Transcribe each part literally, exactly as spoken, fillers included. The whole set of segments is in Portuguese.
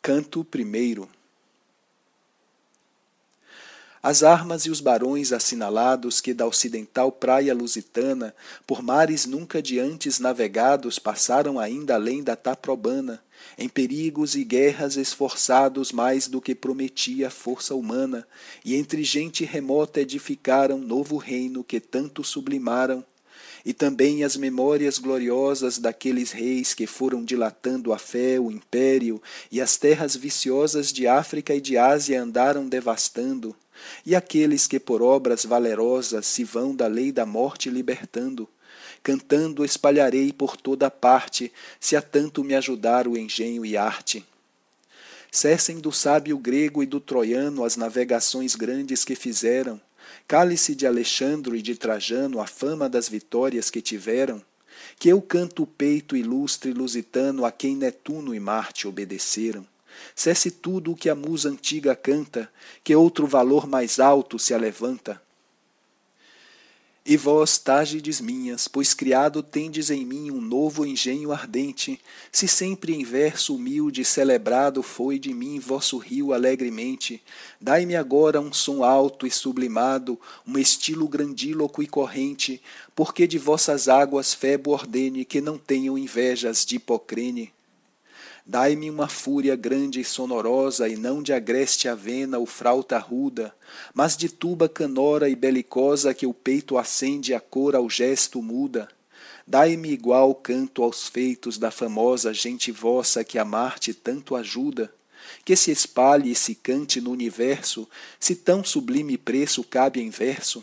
Canto primeiro. As armas e os barões assinalados que da ocidental praia lusitana, por mares nunca de antes navegados, passaram ainda além da Taprobana, em perigos e guerras esforçados mais do que prometia a força humana, e entre gente remota edificaram novo reino que tanto sublimaram, e também as memórias gloriosas daqueles reis que foram dilatando a fé, o império, e as terras viciosas de África e de Ásia andaram devastando, e aqueles que por obras valerosas se vão da lei da morte libertando, cantando espalharei por toda parte, se a tanto me ajudar o engenho e arte. Cessem do sábio grego e do troiano as navegações grandes que fizeram, cale-se de Alexandre e de Trajano a fama das vitórias que tiveram, que eu canto o peito ilustre lusitano a quem Netuno e Marte obedeceram. Cesse tudo o que a musa antiga canta, que outro valor mais alto se alevanta. E vós, Tágides minhas, pois criado tendes em mim um novo engenho ardente, se sempre em verso humilde celebrado foi de mim vosso rio alegremente, dai-me agora um som alto e sublimado, um estilo grandíloco e corrente, porque de vossas águas Febo ordene que não tenham invejas de Hipocrene. Dai-me uma fúria grande e sonorosa, e não de agreste avena ou frauta ruda, mas de tuba canora e belicosa que o peito acende a cor ao gesto muda. Dai-me igual canto aos feitos da famosa gente vossa que a Marte tanto ajuda, que se espalhe e se cante no universo, se tão sublime preço cabe em verso.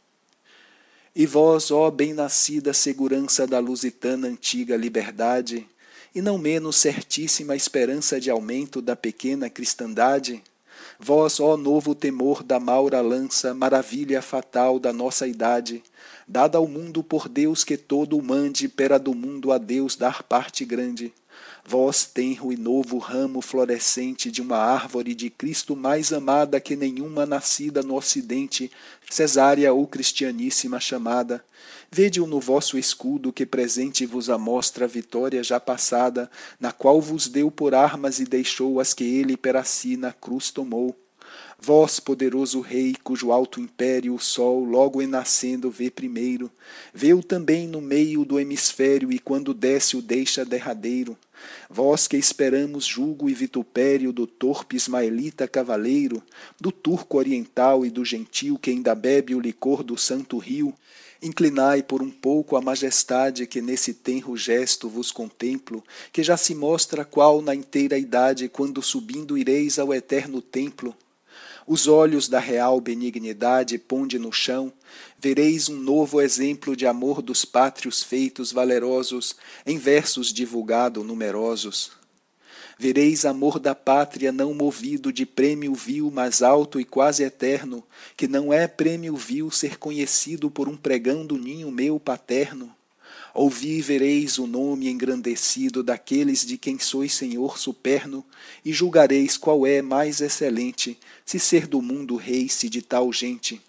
E vós, ó bem-nascida segurança da lusitana antiga liberdade, e não menos certíssima esperança de aumento da pequena cristandade, vós, ó novo temor da maura lança, maravilha fatal da nossa idade, dada ao mundo por Deus que todo o mande, pera do mundo a Deus dar parte grande, vós, tenro e novo ramo florescente de uma árvore de Cristo mais amada que nenhuma nascida no ocidente, cesárea ou cristianíssima chamada, vede-o no vosso escudo que presente vos amostra a vitória já passada, na qual vos deu por armas e deixou as que ele pera si na cruz tomou. Vós, poderoso rei, cujo alto império o sol logo em nascendo vê primeiro, vê-o também no meio do hemisfério e quando desce o deixa derradeiro. Vós que esperamos julgo e vitupério do torpe ismaelita cavaleiro, do turco oriental e do gentil que ainda bebe o licor do santo rio, inclinai por um pouco a majestade que nesse tenro gesto vos contemplo, que já se mostra qual na inteira idade quando subindo ireis ao eterno templo. Os olhos da real benignidade ponde no chão, vereis um novo exemplo de amor dos pátrios feitos valerosos, em versos divulgado numerosos. Vereis amor da pátria não movido de prêmio vil mais alto e quase eterno, que não é prêmio vil ser conhecido por um pregão do ninho meu paterno. Ouvi vereis o nome engrandecido daqueles de quem sois senhor superno, e julgareis qual é mais excelente, se ser do mundo rei se de tal gente.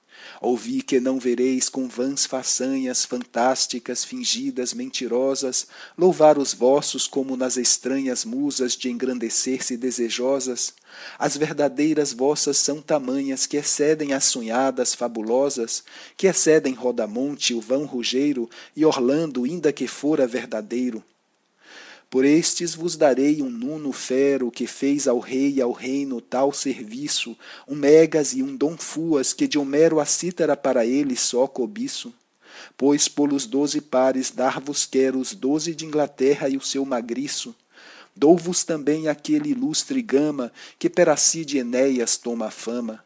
Ouvi que não vereis com vãs façanhas fantásticas, fingidas, mentirosas, louvar os vossos como nas estranhas musas de engrandecer-se desejosas. As verdadeiras vossas são tamanhas que excedem as sonhadas fabulosas, que excedem Rodamonte, o vão Rugeiro, e Orlando, inda que fora verdadeiro. Por estes vos darei um Nuno fero que fez ao rei e ao reino tal serviço, um Megas e um Dom Fuas que de Homero a cítara para ele só cobiço. Pois polos doze pares dar-vos quero os doze de Inglaterra e o seu magriço. Dou-vos também aquele ilustre Gama que pera si de Enéas toma fama.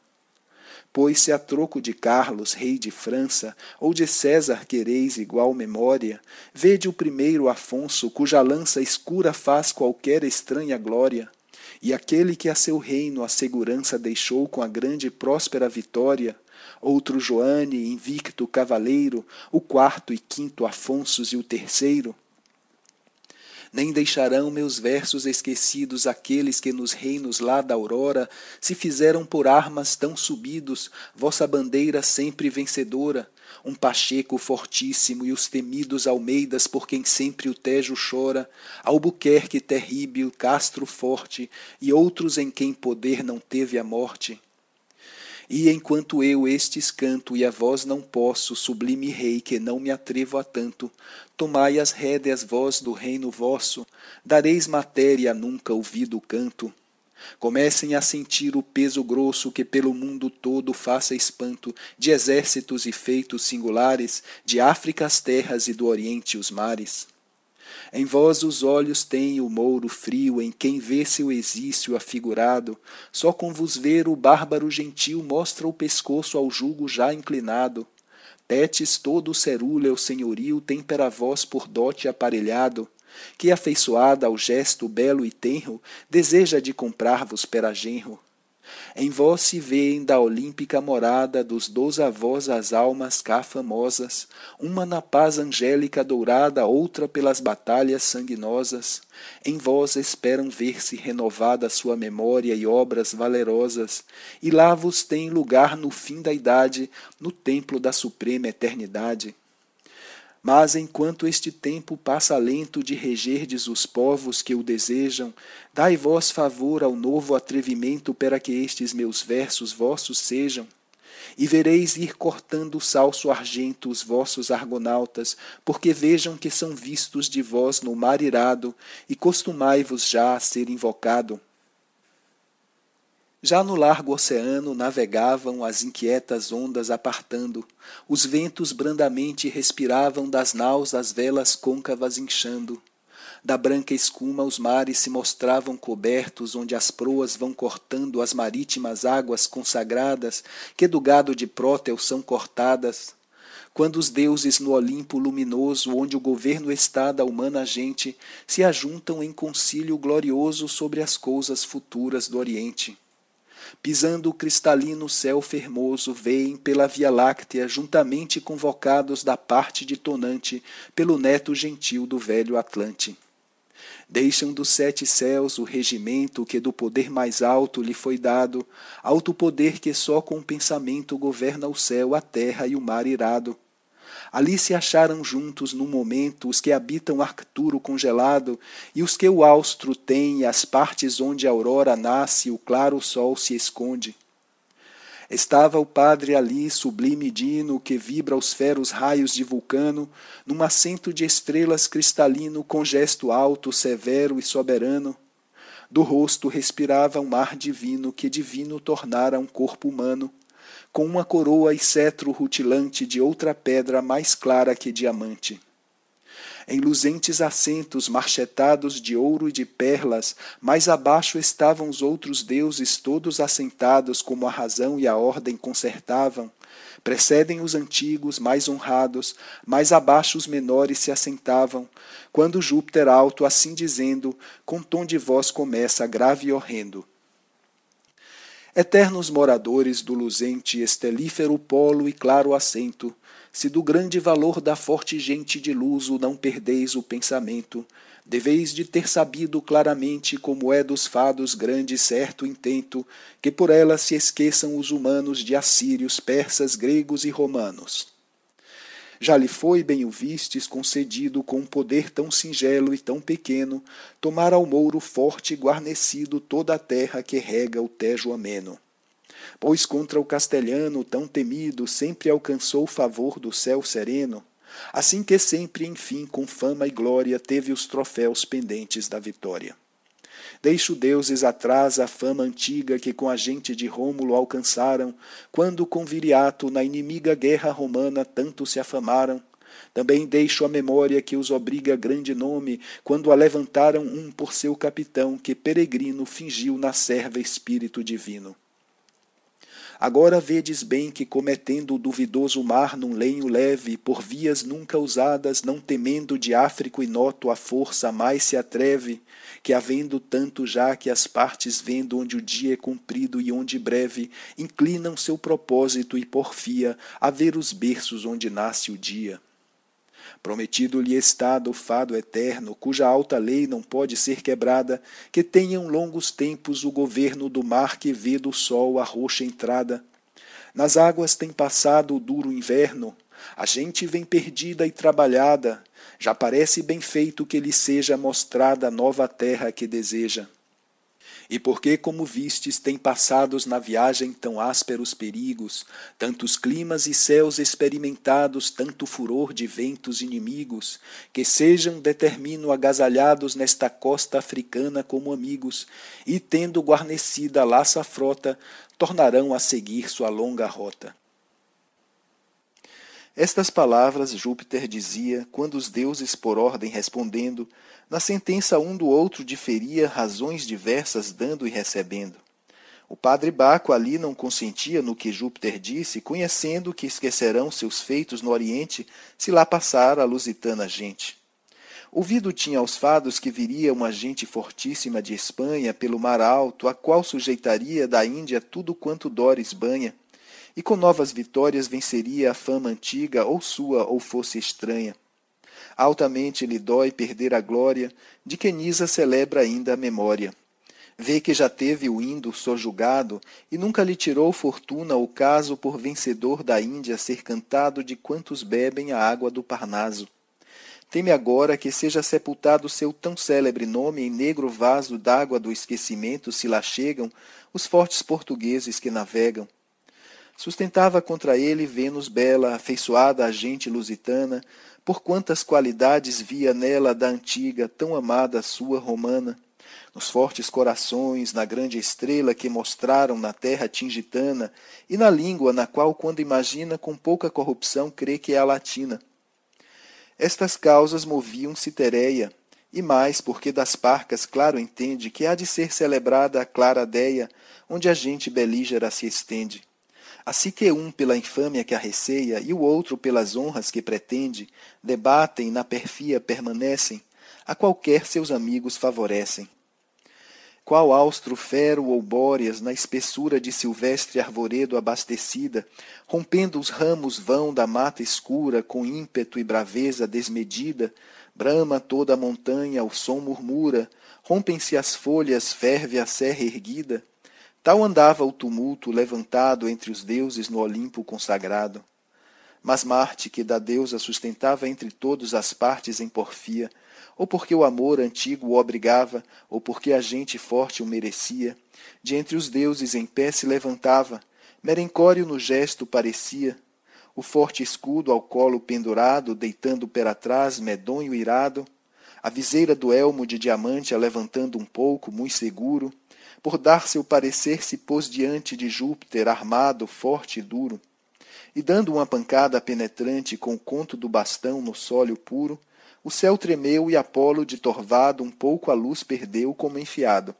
Pois se a troco de Carlos, rei de França, ou de César quereis igual memória, vede o primeiro Afonso, cuja lança escura faz qualquer estranha glória, e aquele que a seu reino a segurança deixou com a grande e próspera vitória, outro Joane, invicto cavaleiro, o quarto e quinto Afonsos e o terceiro. Nem deixarão meus versos esquecidos aqueles que nos reinos lá da aurora se fizeram por armas tão subidos, vossa bandeira sempre vencedora, um Pacheco fortíssimo e os temidos Almeidas por quem sempre o Tejo chora, Albuquerque terrível, Castro forte, e outros em quem poder não teve a morte. E enquanto eu estes canto e a vós não posso, sublime rei que não me atrevo a tanto, tomai as rédeas vós do reino vosso, dareis matéria a nunca ouvido canto. Comecem a sentir o peso grosso que pelo mundo todo faça espanto, de exércitos e feitos singulares, de África as terras e do Oriente os mares. Em vós os olhos tem o mouro frio, em quem vê seu exício afigurado, só com vos ver o bárbaro gentil mostra o pescoço ao jugo já inclinado. Tétis todo cerúleo senhorio tem para vós por dote aparelhado, que afeiçoada ao gesto belo e tenro, deseja de comprar-vos pera genro. Em vós se vêem da olímpica morada dos dous avós as almas cá famosas, uma na paz angélica dourada, outra pelas batalhas sanguinosas. Em vós esperam ver-se renovada sua memória e obras valerosas, e lá vos tem lugar no fim da idade, no templo da suprema eternidade. Mas enquanto este tempo passa lento de regerdes os povos que o desejam, dai vós favor ao novo atrevimento para que estes meus versos vossos sejam. E vereis ir cortando o salso argento os vossos argonautas, porque vejam que são vistos de vós no mar irado, e costumai-vos já a ser invocado. Já no largo oceano navegavam as inquietas ondas apartando, os ventos brandamente respiravam das naus as velas côncavas inchando. Da branca escuma os mares se mostravam cobertos, onde as proas vão cortando as marítimas águas consagradas, que do gado de Próteo são cortadas. Quando os deuses no Olimpo luminoso, onde o governo está da humana gente, se ajuntam em concílio glorioso sobre as coisas futuras do Oriente. Pisando o cristalino céu fermoso, veem pela Via Láctea, juntamente convocados da parte de Tonante, pelo neto gentil do velho Atlante. Deixam dos sete céus o regimento que do poder mais alto lhe foi dado, alto poder que só com o pensamento governa o céu, a terra e o mar irado. Ali se acharam juntos num momento os que habitam Arcturo congelado e os que o austro têm, as partes onde a aurora nasce e o claro sol se esconde. Estava o padre ali, sublime dino, que vibra os feros raios de Vulcano, num assento de estrelas cristalino, com gesto alto, severo e soberano. Do rosto respirava um ar divino, que divino tornara um corpo humano, com uma coroa e cetro rutilante de outra pedra mais clara que diamante. Em luzentes assentos marchetados de ouro e de perlas, mais abaixo estavam os outros deuses todos assentados como a razão e a ordem concertavam. Precedem os antigos, mais honrados, mais abaixo os menores se assentavam, quando Júpiter alto, assim dizendo, com tom de voz começa grave e horrendo. Eternos moradores do luzente, estelífero polo e claro assento, se do grande valor da forte gente de luso não perdeis o pensamento, deveis de ter sabido claramente como é dos fados grande certo intento, que por ela se esqueçam os humanos de assírios, persas, gregos e romanos. Já lhe foi, bem o vistes, concedido com um poder tão singelo e tão pequeno, tomar ao mouro forte e guarnecido toda a terra que rega o Tejo ameno. Pois contra o castelhano tão temido sempre alcançou o favor do céu sereno, assim que sempre, enfim, com fama e glória, teve os troféus pendentes da vitória. Deixo deuses atrás a fama antiga que com a gente de Rômulo alcançaram, quando com Viriato na inimiga guerra romana tanto se afamaram. Também deixo a memória que os obriga grande nome, quando a levantaram um por seu capitão, que peregrino fingiu na serva espírito divino. Agora vedes bem que, cometendo o duvidoso mar num lenho leve, por vias nunca usadas, não temendo de Áfrico e noto a força mais se atreve, que havendo tanto já que as partes vendo onde o dia é comprido e onde breve, inclinam seu propósito e porfia a ver os berços onde nasce o dia. Prometido-lhe está do fado eterno, cuja alta lei não pode ser quebrada, que tenham longos tempos o governo do mar que vê do sol a roxa entrada. Nas águas tem passado o duro inverno, A gente vem perdida e trabalhada, já parece bem feito que lhe seja mostrada a nova terra que deseja. E porque, como vistes, tem passados na viagem tão ásperos perigos, tantos climas e céus experimentados, tanto furor de ventos inimigos, que sejam, determino, agasalhados nesta costa africana como amigos, e, tendo guarnecida a laça frota, tornarão a seguir sua longa rota. Estas palavras Júpiter dizia, quando os deuses por ordem respondendo, na sentença um do outro diferia razões diversas dando e recebendo. O padre Baco ali não consentia no que Júpiter disse, conhecendo que esquecerão seus feitos no Oriente, se lá passar a lusitana gente. Ouvido tinha aos fados que viria uma gente fortíssima de Espanha pelo mar alto, a qual sujeitaria da Índia tudo quanto Dores banha, e com novas vitórias venceria a fama antiga, ou sua, ou fosse estranha. Altamente lhe dói perder a glória, de que Nisa celebra ainda a memória. Vê que já teve o Indo sojugado, e nunca lhe tirou fortuna ou caso por vencedor da Índia ser cantado de quantos bebem a água do Parnaso. Teme agora que seja sepultado seu tão célebre nome em negro vaso d'água do esquecimento, se lá chegam os fortes portugueses que navegam. Sustentava contra ele Vênus bela, afeiçoada à gente lusitana, por quantas qualidades via nela da antiga, tão amada sua romana, nos fortes corações, na grande estrela que mostraram na terra tingitana, e na língua na qual, quando imagina, com pouca corrupção crê que é a latina. Estas causas moviam Citereia, e mais porque das parcas claro entende que há de ser celebrada a clara déia, onde a gente belígera se estende. Assim que um pela infâmia que a receia e o outro pelas honras que pretende, debatem e na perfia permanecem, a qualquer seus amigos favorecem. Qual austro fero ou bóreas, na espessura de silvestre arvoredo abastecida, rompendo os ramos vão da mata escura com ímpeto e braveza desmedida, brama toda a montanha, o som murmura, rompem-se as folhas, ferve a serra erguida. Tal andava o tumulto levantado entre os deuses no Olimpo consagrado. Mas Marte, que da deusa sustentava entre todos as partes em porfia, ou porque o amor antigo o obrigava, ou porque a gente forte o merecia, de entre os deuses em pé se levantava, merencório no gesto parecia, o forte escudo ao colo pendurado, deitando pera trás, medonho irado, a viseira do elmo de diamante a levantando um pouco, muito seguro, por dar seu parecer se pôs diante de Júpiter, armado, forte e duro, e dando uma pancada penetrante com o conto do bastão no sólio puro, o céu tremeu e Apolo, de torvado, um pouco a luz perdeu como enfiado.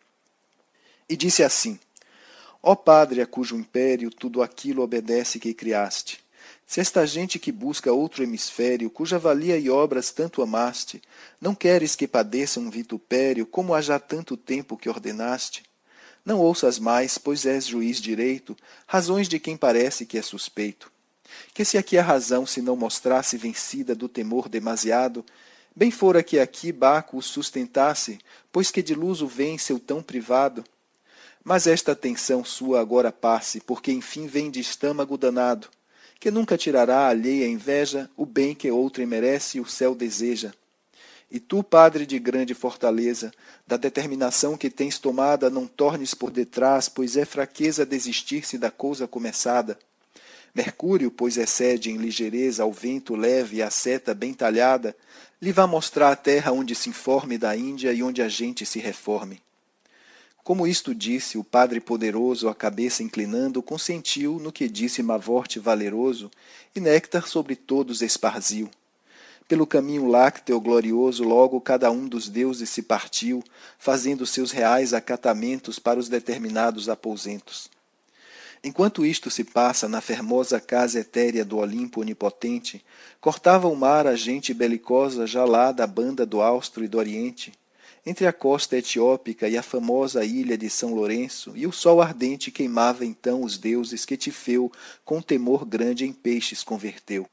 E disse assim, ó Padre a cujo império tudo aquilo obedece que criaste, se esta gente que busca outro hemisfério, cuja valia e obras tanto amaste, não queres que padeça um vitupério, como há já tanto tempo que ordenaste? Não ouças mais, pois és juiz direito, razões de quem parece que é suspeito. Que se aqui a razão se não mostrasse vencida do temor demasiado, bem fora que aqui Baco o sustentasse, pois que de luso vem seu tão privado. Mas esta atenção sua agora passe, porque enfim vem de estâmago danado, que nunca tirará alheia inveja o bem que outrem merece e o céu deseja. E tu, padre de grande fortaleza, da determinação que tens tomada, não tornes por detrás, pois é fraqueza desistir-se da cousa começada. Mercúrio, pois excede em ligeireza ao vento leve e à seta bem talhada, lhe vá mostrar a terra onde se informe da Índia e onde a gente se reforme. Como isto disse, o padre poderoso, a cabeça inclinando, consentiu no que disse Mavorte valeroso, e néctar sobre todos esparziu. Pelo caminho lácteo glorioso, logo cada um dos deuses se partiu, fazendo seus reais acatamentos para os determinados aposentos. Enquanto isto se passa na fermosa casa etérea do Olimpo onipotente, cortava o mar a gente belicosa já lá da banda do Austro e do Oriente, entre a costa etiópica e a famosa ilha de São Lourenço, e o sol ardente queimava então os deuses que Tifeu, com temor grande em peixes converteu.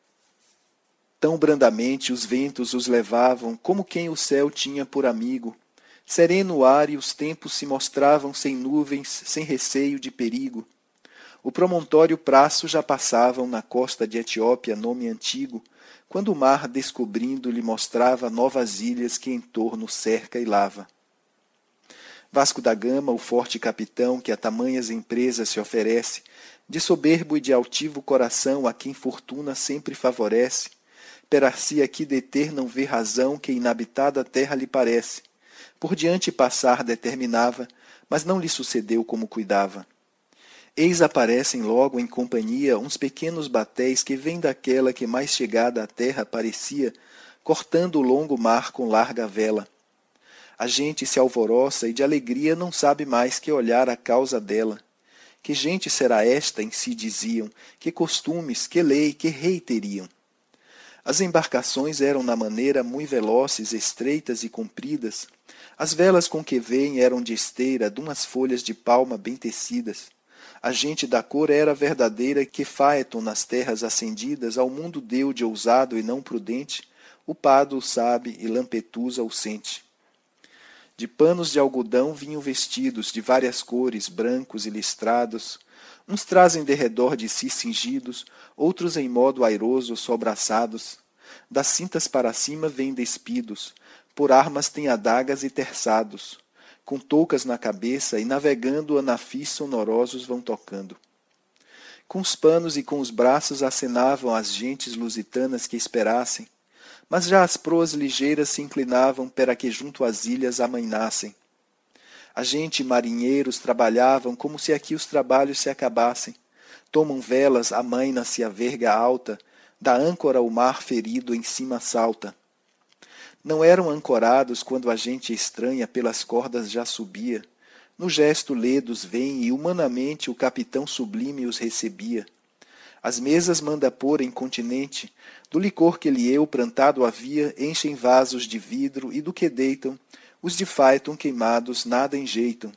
Tão brandamente os ventos os levavam, como quem o céu tinha por amigo. Sereno o ar e os tempos se mostravam sem nuvens, sem receio de perigo. O promontório Praço já passavam na costa de Etiópia nome antigo, quando o mar, descobrindo, lhe mostrava novas ilhas que em torno cerca e lava. Vasco da Gama, o forte capitão que a tamanhas empresas se oferece, de soberbo e de altivo coração a quem fortuna sempre favorece, per-se aqui deter não vê razão que inabitada terra lhe parece. Por diante passar determinava, mas não lhe sucedeu como cuidava. Eis aparecem logo em companhia uns pequenos batéis que vêm daquela que mais chegada à terra parecia, cortando o longo mar com larga vela. A gente se alvoroça e de alegria não sabe mais que olhar a causa dela. Que gente será esta, em si diziam, que costumes, que lei, que rei teriam? As embarcações eram na maneira muito veloces, estreitas e compridas. As velas com que vêm eram de esteira, dumas folhas de palma bem tecidas. A gente da cor era verdadeira que Fáeton nas terras ascendidas ao mundo deu de ousado e não prudente, o Pado o sabe e Lampetusa o sente. De panos de algodão vinham vestidos de várias cores, brancos e listrados. Uns trazem derredor de si cingidos, outros em modo airoso sobraçados. Das cintas para cima vêm despidos, por armas têm adagas e terçados. Com toucas na cabeça e navegando anafis sonorosos vão tocando. Com os panos e com os braços acenavam as gentes lusitanas que esperassem, mas já as proas ligeiras se inclinavam para que junto às ilhas amainassem. A gente e marinheiros trabalhavam como se aqui os trabalhos se acabassem. Tomam velas, amaina-se a verga alta, da âncora o mar ferido em cima salta. Não eram ancorados quando a gente estranha pelas cordas já subia. No gesto ledos vem e humanamente o capitão sublime os recebia. As mesas manda pôr em continente, do licor que lhe eu plantado havia, enchem vasos de vidro e do que deitam, os de Fáeton queimados nada enjeitam.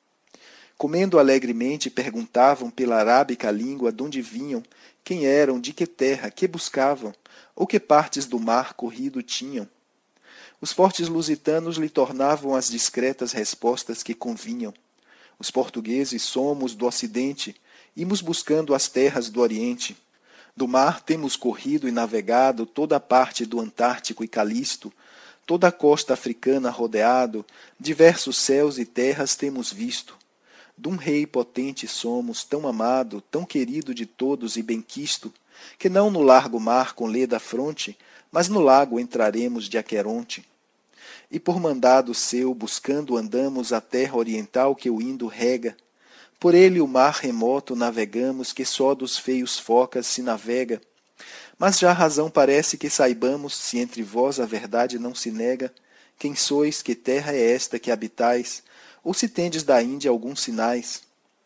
Comendo alegremente perguntavam pela arábica língua donde vinham, quem eram, de que terra, que buscavam, ou que partes do mar corrido tinham. Os fortes lusitanos lhe tornavam as discretas respostas que convinham. Os portugueses somos do ocidente, imos buscando as terras do oriente. Do mar temos corrido e navegado toda a parte do Antártico e Calisto, toda a costa africana rodeado, diversos céus e terras temos visto. Dum rei potente somos, tão amado, tão querido de todos e benquisto, que não no largo mar com leda fronte, mas no lago entraremos de Aqueronte. E por mandado seu, buscando andamos a terra oriental que o Indo rega. Por ele o mar remoto navegamos, que só dos feios focas se navega. Mas já razão parece que saibamos, se entre vós a verdade não se nega, quem sois, que terra é esta que habitais, ou se tendes da Índia alguns sinais.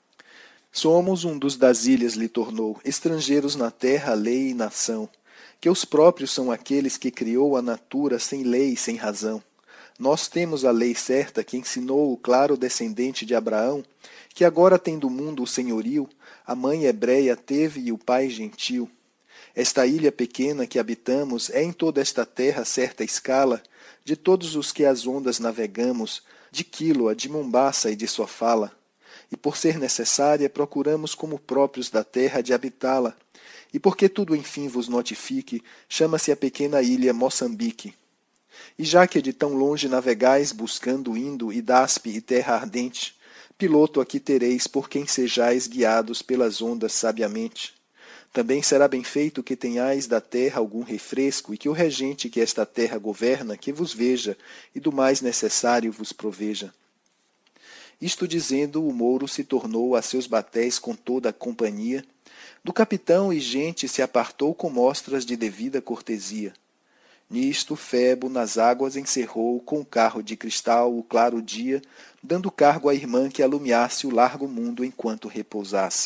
Somos um dos das ilhas, lhe tornou, estrangeiros na terra, lei e nação, que os próprios são aqueles que criou a natura sem lei e sem razão. Nós temos a lei certa que ensinou o claro descendente de Abraão, que agora tem do mundo o senhorio, a mãe hebreia teve e o pai gentil. Esta ilha pequena que habitamos é em toda esta terra certa escala, de todos os que as ondas navegamos, de Quiloa, de Mombaça e de Sofala. E por ser necessária, procuramos como próprios da terra de habitá-la. E porque tudo enfim vos notifique, chama-se a pequena ilha Moçambique. E já que de tão longe navegais, buscando Indo e Daspe e terra ardente, piloto aqui tereis por quem sejais guiados pelas ondas sabiamente. Também será bem feito que tenhais da terra algum refresco e que o regente que esta terra governa que vos veja e do mais necessário vos proveja. Isto dizendo, o mouro se tornou a seus batéis com toda a companhia. Do capitão e gente se apartou com mostras de devida cortesia. Nisto, Febo nas águas encerrou com o carro de cristal o claro dia, dando cargo à irmã que alumiasse o largo mundo enquanto repousasse.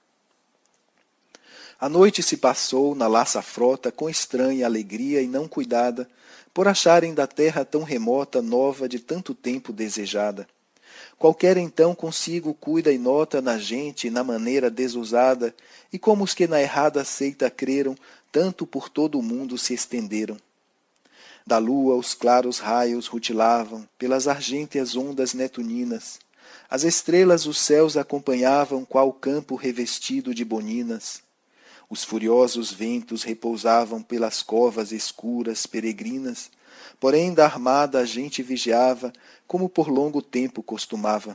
A noite se passou na laça frota com estranha alegria e não cuidada, por acharem da terra tão remota nova de tanto tempo desejada. Qualquer então consigo cuida e nota na gente e na maneira desusada, e como os que na errada seita creram, tanto por todo o mundo se estenderam. Da lua os claros raios rutilavam, pelas argênteas ondas netuninas. As estrelas os céus acompanhavam, qual campo revestido de boninas. Os furiosos ventos repousavam pelas covas escuras, peregrinas, porém da armada a gente vigiava, como por longo tempo costumava.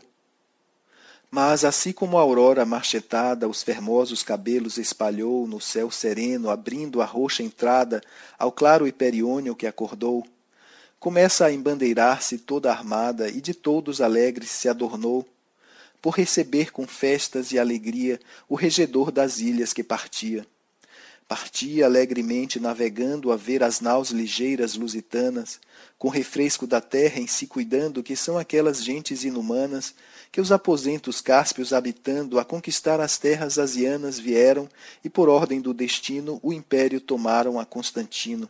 Mas, assim como a aurora marchetada os fermosos cabelos espalhou no céu sereno, abrindo a roxa entrada ao claro hiperiônio que acordou, começa a embandeirar-se toda armada e de todos alegres se adornou, por receber com festas e alegria o regedor das ilhas que partia. Partia alegremente navegando a ver as naus ligeiras lusitanas, com refresco da terra em si cuidando, que são aquelas gentes inumanas, que os aposentos cáspios habitando, a conquistar as terras asianas vieram, e por ordem do destino o império tomaram a Constantino.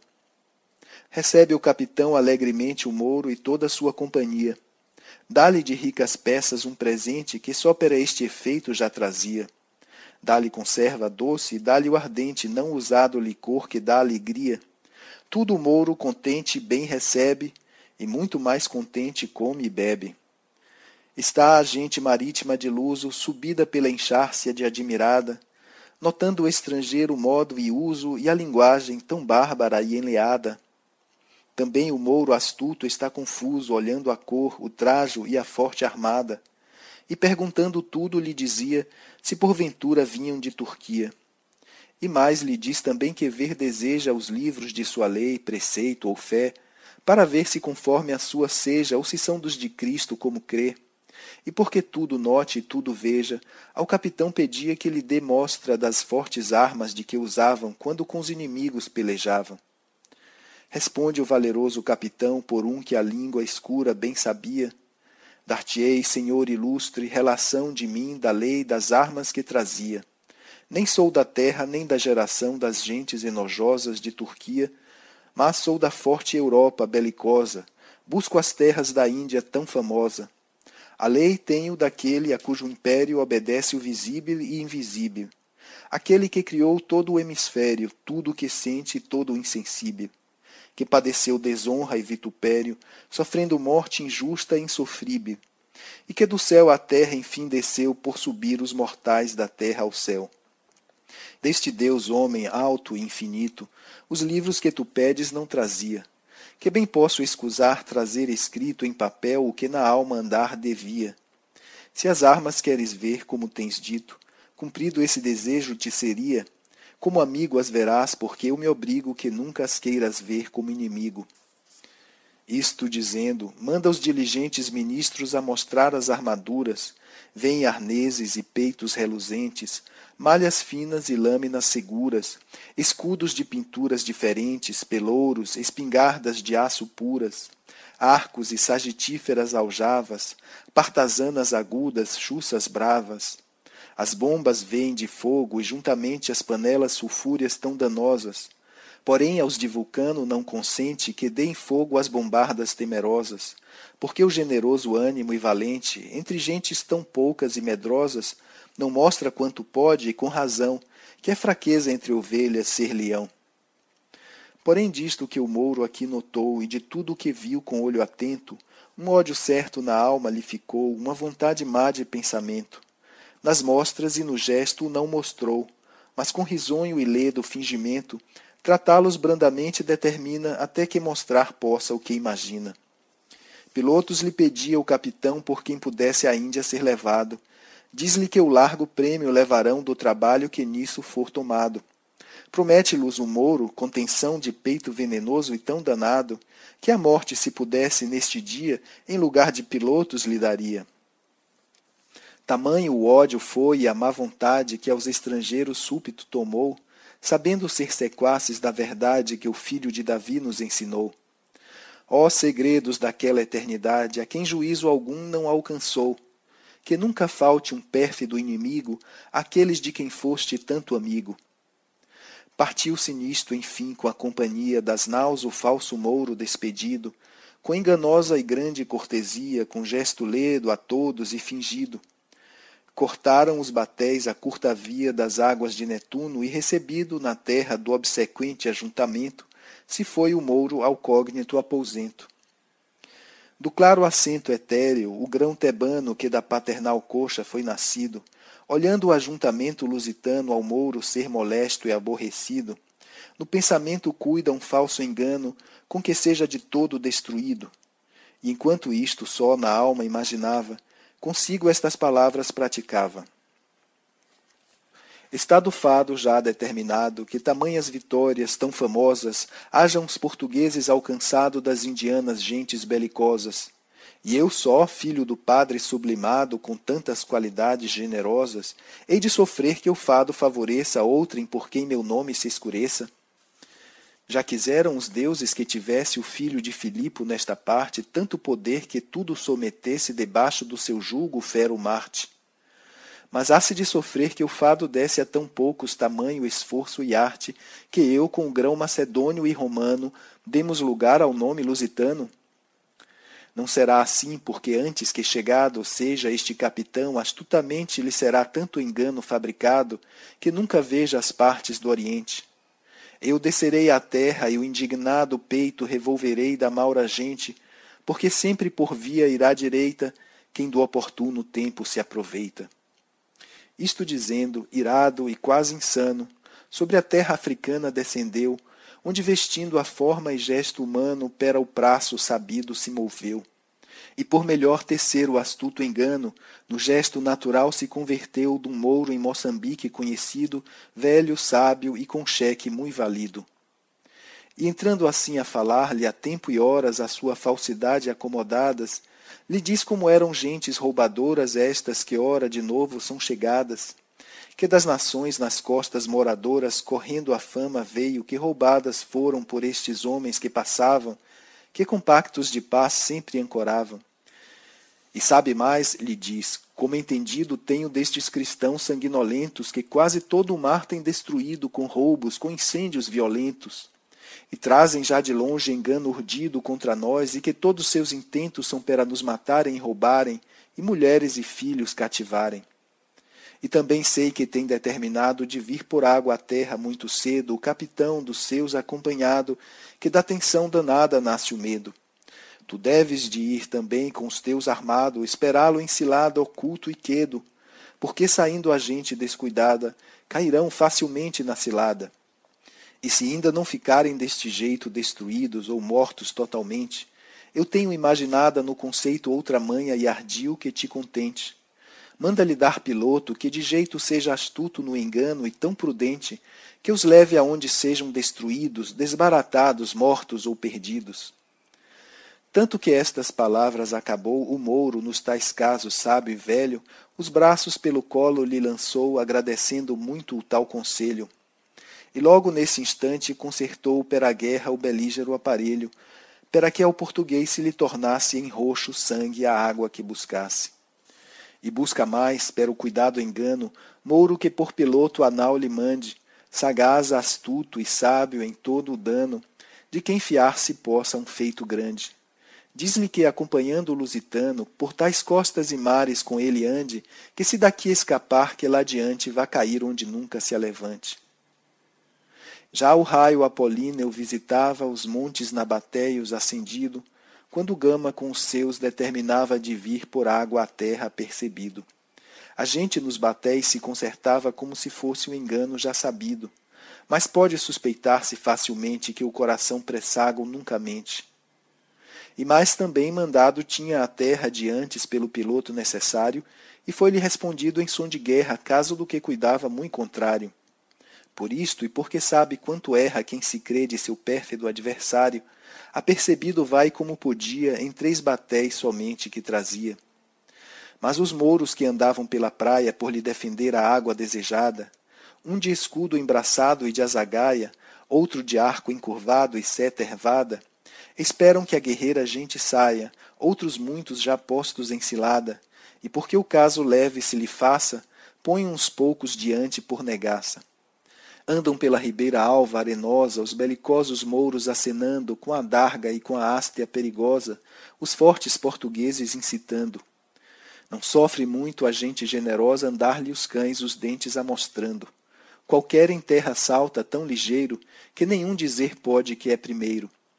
Recebe o capitão alegremente o mouro e toda a sua companhia. Dá-lhe de ricas peças um presente que só para este efeito já trazia. Dá-lhe conserva doce e dá-lhe o ardente, não usado licor que dá alegria. Tudo o mouro contente bem recebe, e muito mais contente come e bebe. Está a gente marítima de luso, subida pela enxárcia de admirada, notando o estrangeiro o modo e uso e a linguagem tão bárbara e enleada. Também o mouro astuto está confuso, olhando a cor, o trajo e a forte armada, e perguntando tudo lhe dizia se porventura vinham de Turquia. E mais lhe diz também que ver deseja os livros de sua lei, preceito ou fé, para ver se conforme a sua seja ou se são dos de Cristo como crê. E porque tudo note e tudo veja, ao capitão pedia que lhe dê mostra das fortes armas de que usavam quando com os inimigos pelejavam. Responde o valeroso capitão por um que a língua escura bem sabia: dar-te-ei, senhor ilustre, relação de mim, da lei, das armas que trazia. Nem sou da terra, nem da geração das gentes enojosas de Turquia, mas sou da forte Europa belicosa, busco as terras da Índia tão famosa. A lei tenho daquele a cujo império obedece o visível e invisível, aquele que criou todo o hemisfério, tudo o que sente e todo o insensível, que padeceu desonra e vitupério, sofrendo morte injusta e insofrível, e que do céu à terra enfim desceu por subir os mortais da terra ao céu. Deste Deus homem alto e infinito, os livros que tu pedes não trazia, que bem posso escusar trazer escrito em papel o que na alma andar devia. Se as armas queres ver como tens dito, cumprido esse desejo te seria, como amigo as verás, porque eu me obrigo que nunca as queiras ver como inimigo. Isto dizendo, manda os diligentes ministros a mostrar as armaduras, vêm arneses e peitos reluzentes, malhas finas e lâminas seguras, escudos de pinturas diferentes, pelouros, espingardas de aço puras, arcos e sagitíferas aljavas, partazanas agudas, chuças bravas. As bombas vêm de fogo e juntamente as panelas sulfúreas tão danosas. Porém aos de Vulcano não consente que deem fogo às bombardas temerosas, porque o generoso ânimo e valente, entre gentes tão poucas e medrosas, não mostra quanto pode, e com razão, que é fraqueza entre ovelhas ser leão. Porém disto que o mouro aqui notou, e de tudo o que viu com olho atento, um ódio certo na alma lhe ficou, uma vontade má de pensamento. Nas mostras e no gesto o não mostrou, mas com risonho e ledo fingimento, tratá-los brandamente determina até que mostrar possa o que imagina. Pilotos lhe pedia o capitão por quem pudesse à Índia ser levado. Diz-lhe que o largo prêmio levarão do trabalho que nisso for tomado. Promete-los o mouro, contenção de peito venenoso e tão danado, que a morte, se pudesse neste dia, em lugar de pilotos lhe daria. Tamanho o ódio foi e a má vontade que aos estrangeiros súbito tomou, sabendo ser sequaces da verdade que o filho de Davi nos ensinou. Ó segredos daquela eternidade, a quem juízo algum não alcançou, que nunca falte um pérfido inimigo àqueles de quem foste tanto amigo. Partiu-se nisto, enfim, com a companhia das naus o falso mouro despedido, com enganosa e grande cortesia, com gesto ledo a todos e fingido. Cortaram os batéis a curta via das águas de Netuno e recebido na terra do obsequente ajuntamento, se foi o mouro ao cógnito aposento. Do claro assento etéreo, o grão tebano que da paternal coxa foi nascido, olhando o ajuntamento lusitano ao mouro ser molesto e aborrecido, no pensamento cuida um falso engano com que seja de todo destruído. E enquanto isto só na alma imaginava, consigo estas palavras praticava. Está do fado já determinado que tamanhas vitórias tão famosas hajam os portugueses alcançado das indianas gentes belicosas. E eu só, filho do padre sublimado com tantas qualidades generosas, hei de sofrer que o fado favoreça outrem por quem meu nome se escureça? Já quiseram os deuses que tivesse o filho de Filipo nesta parte tanto poder que tudo sometesse debaixo do seu jugo o fero Marte. Mas há-se de sofrer que o fado desse a tão poucos tamanho, esforço e arte, que eu, com o grão macedônio e romano, demos lugar ao nome lusitano? Não será assim, porque antes que chegado seja este capitão, astutamente lhe será tanto engano fabricado, que nunca veja as partes do Oriente. Eu descerei à terra e o indignado peito revolverei da maura gente, porque sempre por via irá direita quem do oportuno tempo se aproveita. Isto dizendo, irado e quase insano, sobre a terra africana descendeu, onde vestindo a forma e gesto humano, pera o praço sabido se moveu. E por melhor tecer o astuto engano, no gesto natural se converteu dum mouro em Moçambique conhecido, velho, sábio e com cheque muito valido. E entrando assim a falar-lhe a tempo e horas a sua falsidade acomodadas, lhe diz como eram gentes roubadoras estas que ora de novo são chegadas, que das nações nas costas moradoras correndo a fama veio que roubadas foram por estes homens que passavam, que com pactos de paz sempre ancoravam. E sabe mais, lhe diz, como entendido tenho destes cristãos sanguinolentos que quase todo o mar têm destruído com roubos, com incêndios violentos, e trazem já de longe engano urdido contra nós, e que todos seus intentos são para nos matarem e roubarem, e mulheres e filhos cativarem. E também sei que tem determinado de vir por água à terra muito cedo o capitão dos seus acompanhado, que da tensão danada nasce o medo. Tu deves de ir também com os teus armado, esperá-lo em cilada oculto e quedo, porque saindo a gente descuidada, cairão facilmente na cilada. E se ainda não ficarem deste jeito destruídos ou mortos totalmente, eu tenho imaginada no conceito outra manha e ardil que te contente. Manda-lhe dar piloto que de jeito seja astuto no engano e tão prudente, que os leve aonde sejam destruídos, desbaratados, mortos ou perdidos. Tanto que estas palavras acabou o mouro, nos tais casos sábio e velho, os braços pelo colo lhe lançou, agradecendo muito o tal conselho. E logo nesse instante consertou pera guerra o belígero aparelho, para que ao português se lhe tornasse em roxo sangue a água que buscasse. E busca mais, pera o cuidado engano, mouro que por piloto a nau lhe mande, sagaz, astuto e sábio em todo o dano, de quem fiar-se possa um feito grande. Diz-lhe que, acompanhando o lusitano, por tais costas e mares com ele ande, que se daqui escapar, que lá adiante vá cair onde nunca se alevante. Já o raio apolíneo visitava os montes nabatéios acendido, quando Gama com os seus determinava de vir por água à terra apercebido. A gente nos batéis se consertava como se fosse um engano já sabido, mas pode suspeitar-se facilmente que o coração pressago nunca mente. E mais também mandado tinha a terra de antes pelo piloto necessário, e foi-lhe respondido em som de guerra, caso do que cuidava muito contrário. Por isto, e porque sabe quanto erra quem se crê de seu pérfido adversário, apercebido vai como podia em três batéis somente que trazia. Mas os mouros que andavam pela praia por lhe defender a água desejada, um de escudo embraçado e de azagaia, outro de arco encurvado e seta ervada, esperam que a guerreira gente saia, outros muitos já postos em cilada, e porque o caso leve se lhe faça, põem uns poucos diante por negaça. Andam pela ribeira alva, arenosa, os belicosos mouros acenando, com a darga e com a hastea perigosa, os fortes portugueses incitando. Não sofre muito a gente generosa andar-lhe os cães os dentes amostrando. Qualquer em terra salta tão ligeiro, que nenhum dizer pode que é primeiro.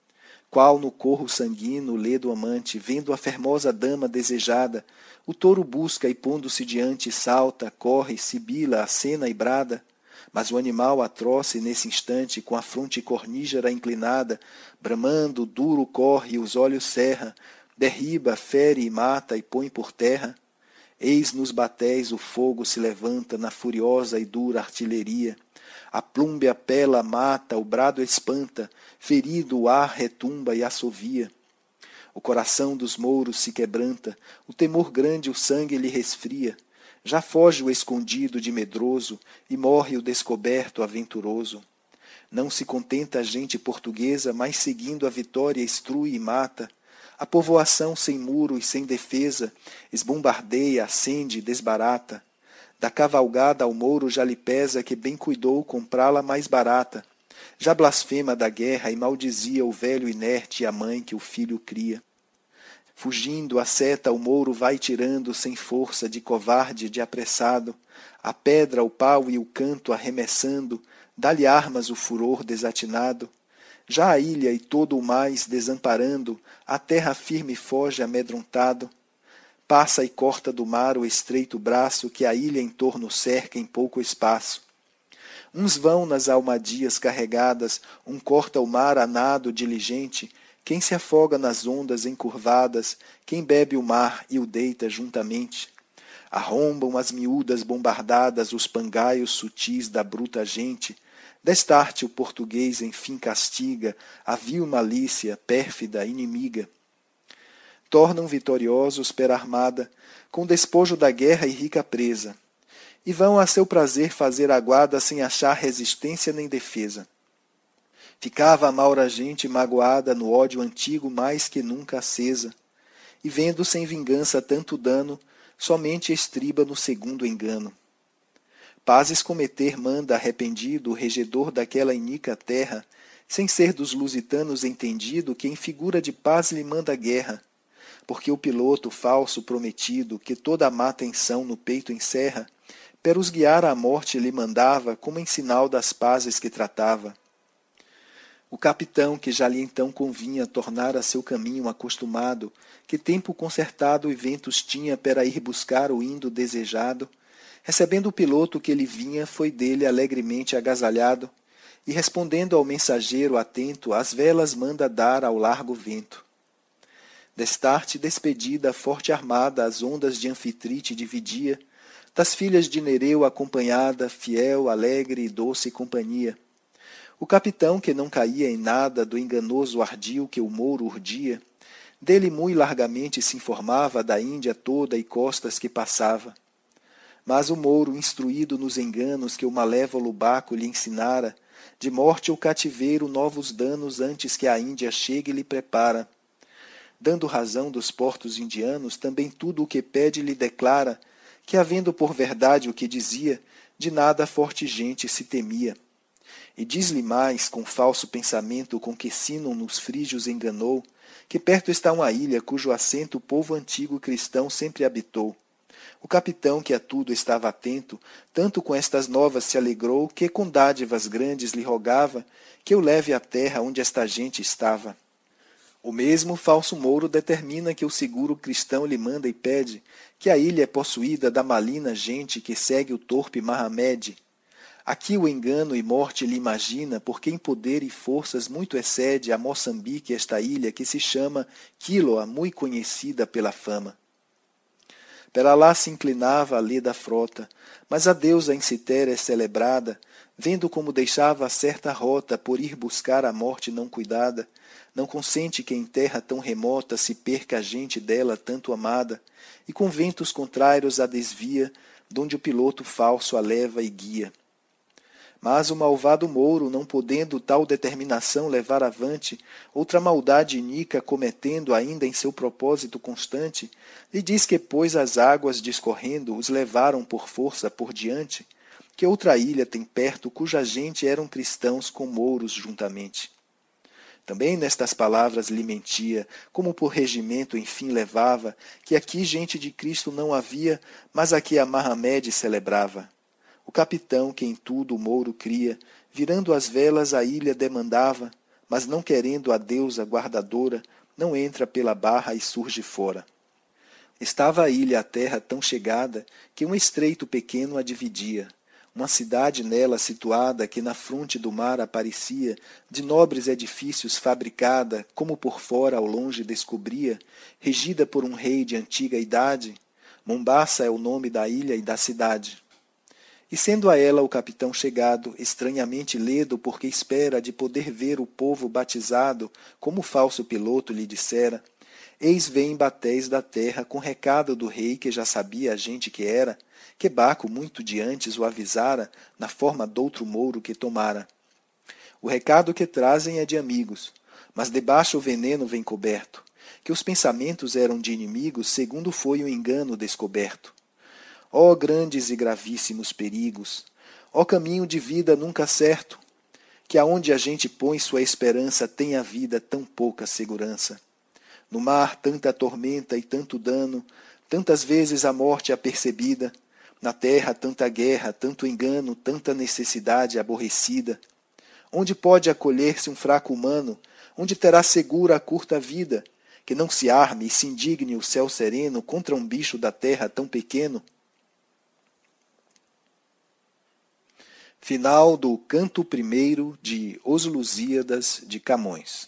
Qual no corro sanguíneo ledo amante, vendo a fermosa dama desejada, o touro busca e pondo-se diante, salta, corre, sibila, acena e brada. Mas o animal atroce nesse instante, com a fronte cornígera inclinada, bramando, duro corre e os olhos cerra, derriba, fere e mata e põe por terra. Eis nos batéis o fogo se levanta na furiosa e dura artilharia. A plumbe apela, mata, o brado espanta, ferido o ar retumba e assovia. O coração dos mouros se quebranta, o temor grande o sangue lhe resfria. Já foge o escondido de medroso, e morre o descoberto aventuroso. Não se contenta a gente portuguesa, mas seguindo a vitória estrui e mata. A povoação sem muro e sem defesa, esbombardeia, acende e desbarata. Da cavalgada ao mouro já lhe pesa que bem cuidou comprá-la mais barata. Já blasfema da guerra e maldizia o velho inerte e a mãe que o filho cria. Fugindo a seta o mouro vai tirando sem força de covarde de apressado, a pedra, o pau e o canto arremessando, dá-lhe armas o furor desatinado. Já a ilha e todo o mais desamparando, a terra firme foge amedrontado. Passa e corta do mar o estreito braço que a ilha em torno cerca em pouco espaço. Uns vão nas almadias carregadas, um corta o mar a nado diligente, quem se afoga nas ondas encurvadas, quem bebe o mar e o deita juntamente. Arrombam as miúdas bombardadas os pangaios sutis da bruta gente. Destarte o português enfim castiga a vil malícia, pérfida, inimiga. Tornam vitoriosos pela armada, com despojo da guerra e rica presa, e vão a seu prazer fazer aguada sem achar resistência nem defesa. Ficava a maura gente magoada no ódio antigo mais que nunca acesa, e vendo sem vingança tanto dano, somente estriba no segundo engano. Pazes cometer manda arrependido o regedor daquela inica terra, sem ser dos lusitanos entendido que em figura de paz lhe manda guerra, porque o piloto falso prometido, que toda a má tensão no peito encerra, per os guiar à morte lhe mandava, como em sinal das pazes que tratava. O capitão, que já lhe então convinha tornar a seu caminho acostumado, que tempo concertado e ventos tinha para ir buscar o indo desejado, recebendo o piloto que lhe vinha, foi dele alegremente agasalhado, e respondendo ao mensageiro atento, as velas manda dar ao largo vento. Destarte despedida, forte armada, as ondas de Anfitrite dividia, das filhas de Nereu acompanhada, fiel, alegre e doce companhia. O capitão, que não caía em nada do enganoso ardil que o mouro urdia, dele mui largamente se informava da Índia toda e costas que passava. Mas o mouro, instruído nos enganos que o malévolo Baco lhe ensinara, de morte ou cativeiro novos danos antes que a Índia chegue lhe prepara. Dando razão dos portos indianos, também tudo o que pede lhe declara, que havendo por verdade o que dizia, de nada a forte gente se temia. E diz-lhe mais, com falso pensamento com que Sinon nos frígios enganou, que perto está uma ilha cujo assento o povo antigo cristão sempre habitou. O capitão, que a tudo estava atento, tanto com estas novas se alegrou, que com dádivas grandes lhe rogava que eu leve à terra onde esta gente estava. O mesmo falso mouro determina que o seguro cristão lhe manda e pede que a ilha é possuída da maligna gente que segue o torpe Mahamed. Aqui o engano e morte lhe imagina, porque em poder e forças muito excede a Moçambique esta ilha que se chama Quiloa, mui conhecida pela fama. Pela lá se inclinava a lê da frota, mas a deusa em Citéria é celebrada, vendo como deixava a certa rota por ir buscar a morte não cuidada, não consente que em terra tão remota se perca a gente dela tanto amada, e com ventos contrários a desvia, donde o piloto falso a leva e guia. Mas o malvado mouro, não podendo tal determinação levar avante, outra maldade inica cometendo ainda em seu propósito constante, lhe diz que, pois as águas discorrendo os levaram por força por diante, que outra ilha tem perto cuja gente eram cristãos com mouros juntamente. Também nestas palavras lhe mentia, como por regimento enfim levava, que aqui gente de Cristo não havia, mas aqui a Mahamed celebrava. O capitão, que em tudo o mouro cria, virando as velas a ilha demandava, mas não querendo a deusa guardadora, não entra pela barra e surge fora. Estava a ilha à terra tão chegada que um estreito pequeno a dividia, uma cidade nela situada que na fronte do mar aparecia, de nobres edifícios fabricada, como por fora ao longe descobria, regida por um rei de antiga idade. Mombaça é o nome da ilha e da cidade. E sendo a ela o capitão chegado, estranhamente ledo, porque espera de poder ver o povo batizado, como o falso piloto lhe dissera, eis vem batéis da terra com recado do rei que já sabia a gente que era, que Baco muito de antes o avisara, na forma doutro mouro que tomara. O recado que trazem é de amigos, mas debaixo o veneno vem coberto, que os pensamentos eram de inimigos, segundo foi o engano descoberto. Ó grandes e gravíssimos perigos! Ó caminho de vida nunca certo! Que aonde a gente põe sua esperança tem a vida tão pouca segurança. No mar tanta tormenta e tanto dano, tantas vezes a morte apercebida, na terra tanta guerra, tanto engano, tanta necessidade aborrecida. Onde pode acolher-se um fraco humano? Onde terá segura a curta vida? Que não se arme e se indigne o céu sereno contra um bicho da terra tão pequeno? Final do Canto Primeiro de Os Lusíadas de Camões.